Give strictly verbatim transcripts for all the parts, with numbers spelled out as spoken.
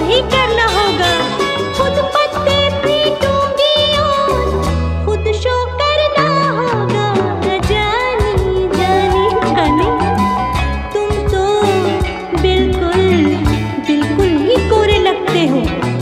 ही करना होगा। खुद पत्ते पीटूंगी और खुद शो करना होगा। जानी जानी जानी तुम तो बिल्कुल बिल्कुल ही कोरे लगते हो।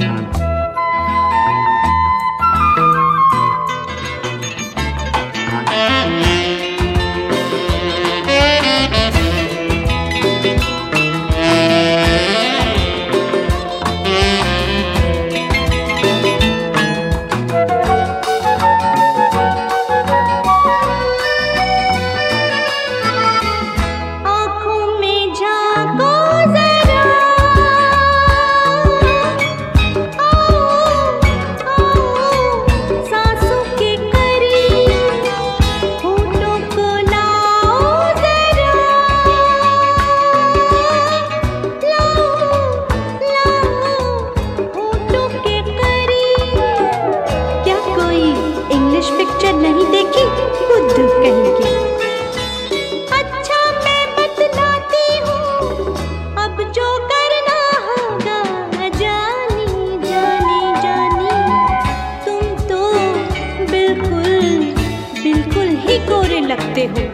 पिक्चर नहीं देखी बुद्ध कहीं की। अच्छा मैं बतलाती हूँ अब जो करना होगा। जानी जानी जानी तुम तो बिल्कुल बिल्कुल ही कोरे लगते हो।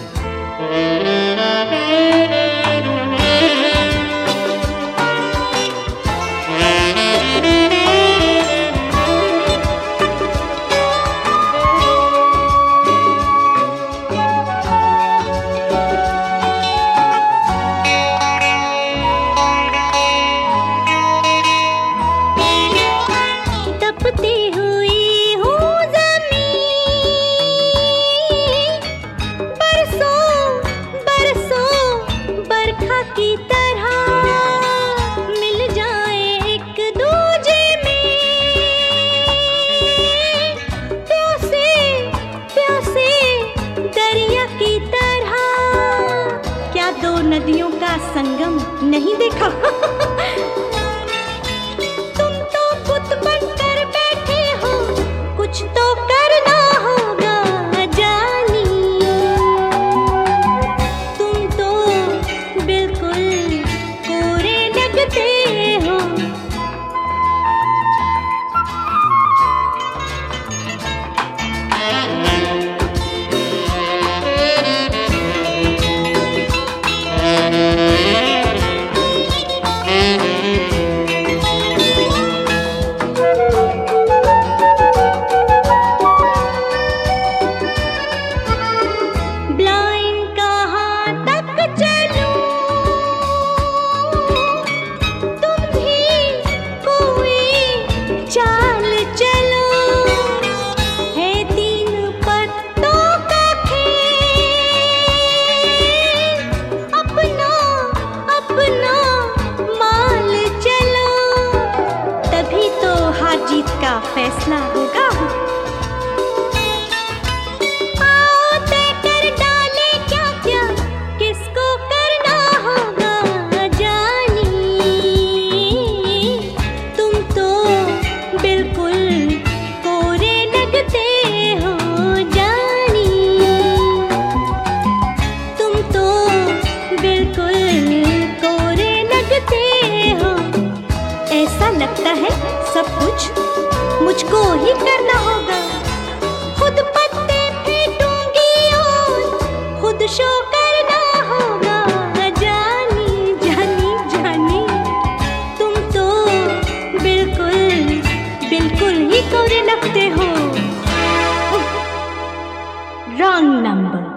की तरह मिल जाए एक दूजे में। प्यासे प्यासे दरिया की तरह। क्या दो नदियों का संगम नहीं देखा? तुम तो बुत बनकर बैठे हो कुछ तो करना होगा। जानी तुम तो बिल्कुल कोरे लगते हो। जीत का फैसला होगा। आओ तय कर डाले क्या क्या किसको करना होगा। जानी तुम तो बिल्कुल कोरे लगते हो। जानी तुम तो बिल्कुल कोरे लगते हो। ऐसा लगता है सब कुछ मुझको ही करना होगा। खुद पत्ते फेंटूंगी और खुद शो करना होगा। जानी जानी जानी तुम तो बिल्कुल बिल्कुल ही कोरे लगते हो। Wrong number.